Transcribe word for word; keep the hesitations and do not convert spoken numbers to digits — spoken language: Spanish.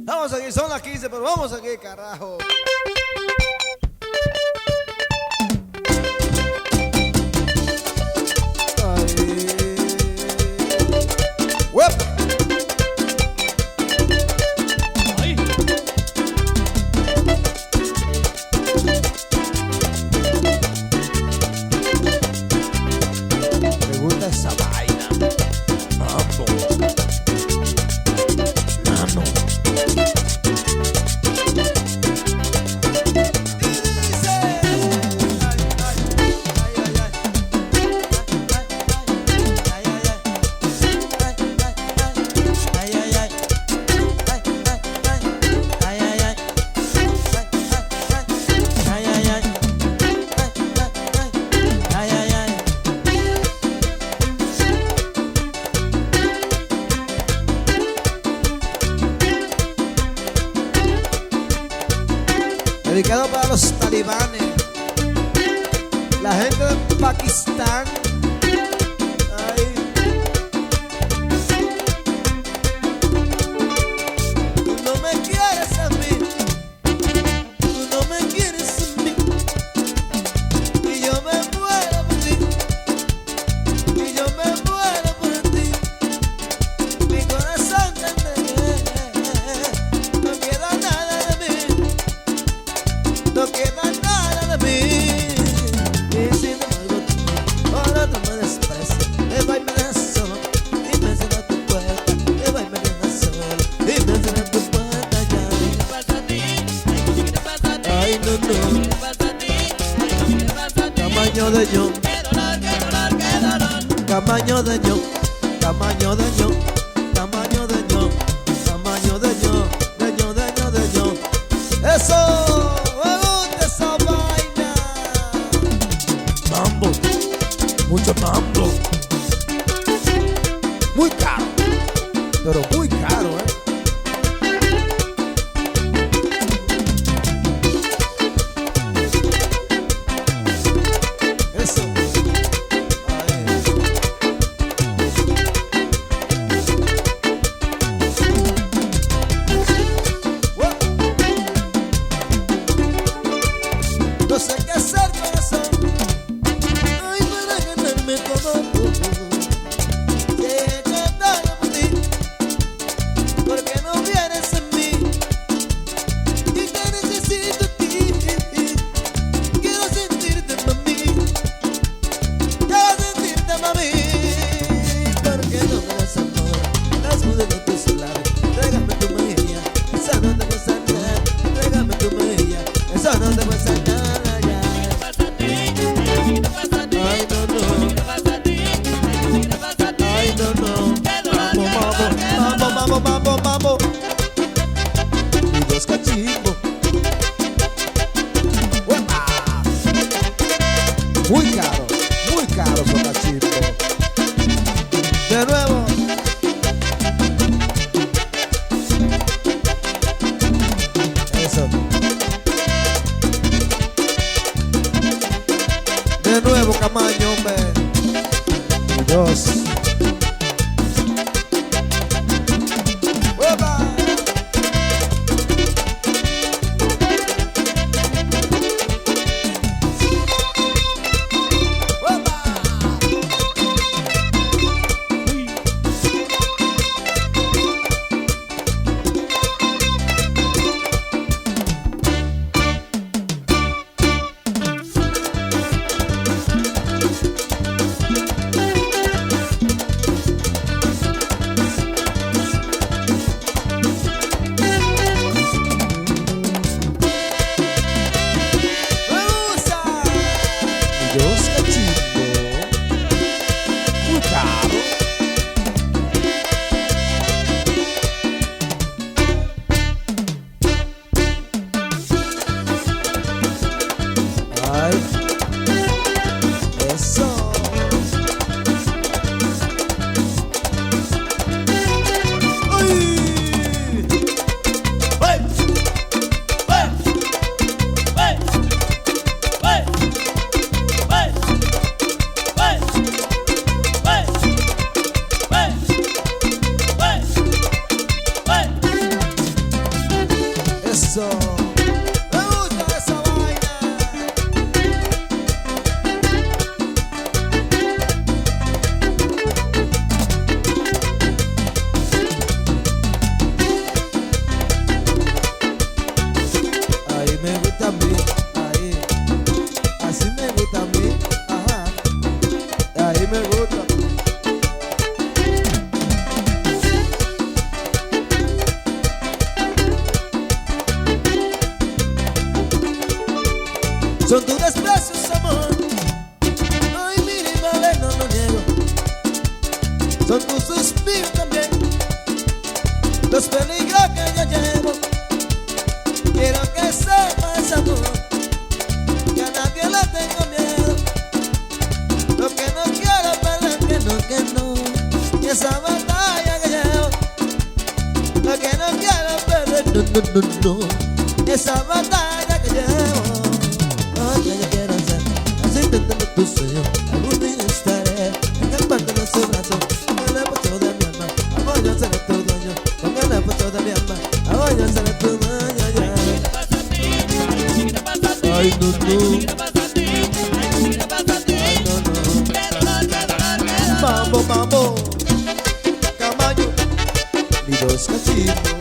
Vamos aquí, son las quince, pero vamos aquí, carajo. Dedicado para los talibanes, la gente de Pakistán. Ay. Tú no me quieres a mí, tú no me quieres a mí, y yo me muero por ti, y yo me muero por ti. Mi corazón te entregué, no queda nada de mí. No queda nada de mí. Y sin embargo tú, ahora tú me desprecias. Me voy y me dejas solo, y me cierras tu puerta. Me voy y me dejas solo, y me cierras tu puerta ya. ¿Qué te pasa a ti? ¿Qué te pasa a ti? Ay, no, no. ¿Qué te pasa a ti? ¿Qué te pasa a ti? Tamaño de yo, ¡Qué dolor, qué dolor, qué dolor! tamaño de yo, tamaño de yo, tamaño de yo, tamaño de yo, de yo, de yo, de yo. ¡Eso! Mambo, mucho mambo. Muy caro, pero muy caro, ¿eh? Eso. Ahí. Wow. No sé qué hacer, corazón. Como tú, que he cantado por ti, porque no vienes en mí, y te necesito a ti. Quiero sentirte, mami, quiero sentirte, mami, porque no me das amor, las mudas de tus labios. Tráigame tu mejilla, esa no te cuesta nada. Tráigame tu mejilla, esa no te cuesta nada ya. ¿Qué te pasa a ti? ¿Qué te pasa a ti? Ay, no, no. ¿Qué te pasa a ti? ¿Qué te pasa a ti? Ay, no, no. ¡Qué dolor, qué dolor, qué Mambo, dolor! mambo, mambo, mambo. Y dos cachimbos. ¡Uepa! Muy caro, muy caro son cachimbos. De nuevo. Eso. De nuevo, Camaño, hombre. Y dos. los peligros que yo llevo. Quiero que sepas, amor, que a nadie le tengo miedo. Lo que no quiero perder, que no, que no, y esa batalla que llevo. Lo que no quiero perder, no, no, no, no, esa batalla que llevo. Oye, yo quiero ser así intentando tu sueño. Algún día estaré escapándonos un rato. Con el pecho de mi alma, amor, yo seré tu dueño. Con el pecho de mi alma, amor, yo seré tu dueño. Ay, no, no. Mambo, mambo, Camayo, mi dos cachitos.